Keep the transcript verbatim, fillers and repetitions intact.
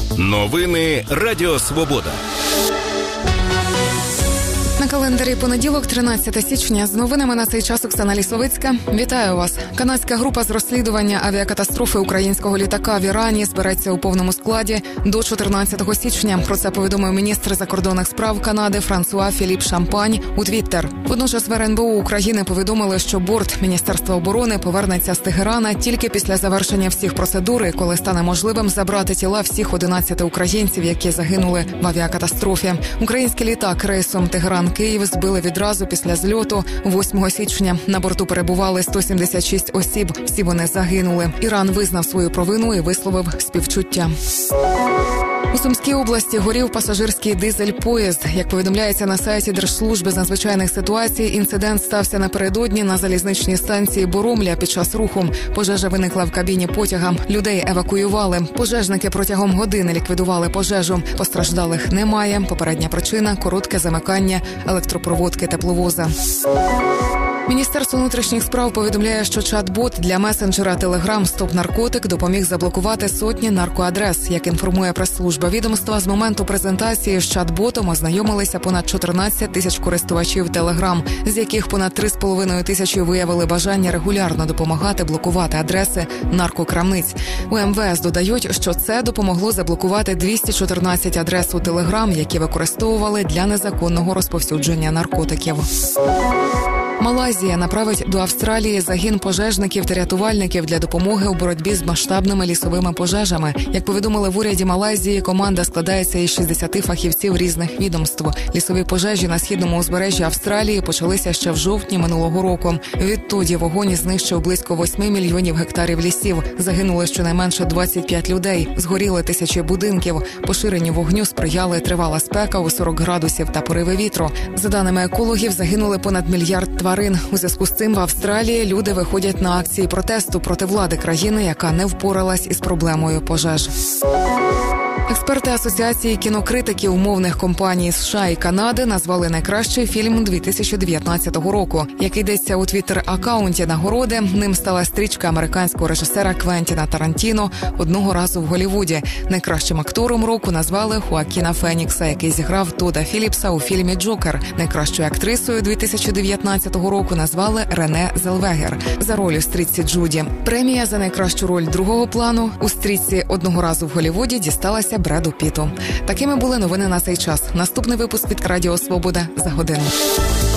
Новини Радіо Свобода. На календарі понеділок, тринадцяте січня. З новинами на цей час Оксана Лісовицька. Вітаю вас. Канадська група з розслідування авіакатастрофи українського літака в Ірані збереться у повному складі до чотирнадцятого січня. Про це повідомив міністр закордонних справ Канади Франсуа Філіп Шампань у Твіттер. Водночас в ер ен бе у України повідомили, що борт Міністерства оборони повернеться з Тегерана тільки після завершення всіх процедур, і коли стане можливим забрати тіла всіх одинадцяти українців, які загинули в авіакатастрофі. Український літак рейсом Тегеран-Київ збили відразу після зльоту восьмого січня. На борту перебували сто сімдесят шість осіб. Всі вони загинули. Іран визнав свою провину і висловив співчуття. У Сумській області горів пасажирський дизель-поїзд. Як повідомляється на сайті Держслужби з надзвичайних ситуацій, інцидент стався напередодні на залізничній станції Боромля під час руху. Пожежа виникла в кабіні потяга. Людей евакуювали. Пожежники протягом години ліквідували пожежу. Постраждалих немає. Попередня причина – коротке замикання електропроводки тепловоза. Міністерство внутрішніх справ повідомляє, що чат-бот для месенджера Telegram «Стоп-наркотик» допоміг заблокувати сотні наркоадрес. Як інформує прес-служба відомства, з моменту презентації з чат-ботом ознайомилися понад чотирнадцять тисяч користувачів Telegram, з яких понад три з половиною тисячі виявили бажання регулярно допомагати блокувати адреси наркокрамниць. У ем ве ес додають, що це допомогло заблокувати двісті чотирнадцять адрес у Telegram, які використовували для незаконного розповсюдження наркотиків. Малайзія направить до Австралії загін пожежників та рятувальників для допомоги у боротьбі з масштабними лісовими пожежами. Як повідомили в уряді Малайзії, команда складається із шістдесят фахівців різних відомств. Лісові пожежі на східному узбережжі Австралії почалися ще в жовтні минулого року. Відтоді вогонь знищив близько восьми мільйонів гектарів лісів. Загинули щонайменше двадцять п'ять людей. Згоріли тисячі будинків. Поширенню вогню сприяли тривала спека у сорок градусів та пориви вітру. За даними екологів, загинули понад мільярд тварин. У зв'язку з цим в Австралії люди виходять на акції протесту проти влади країни, яка не впоралась із проблемою пожеж. Експерти Асоціації кінокритиків мовних компаній США і Канади назвали найкращий фільм дві тисячі дев'ятнадцятого року. Як йдеться у твіттер-акаунті нагороди, ним стала стрічка американського режисера Квентіна Тарантіно «Одного разу в Голлівуді». Найкращим актором року назвали Хоакіна Фенікса, який зіграв Тодда Філіпса у фільмі «Джокер». Найкращою актрисою дві тисячі дев'ятнадцятого року назвали Рене Зелвегер за роль у стрічці Джуді. Премія за найкращу роль другого плану у стрічці «Одного разу в Голлівуді» дісталася Бреду Піту. Такими були новини на цей час. Наступний випуск від Радіо Свобода за годину.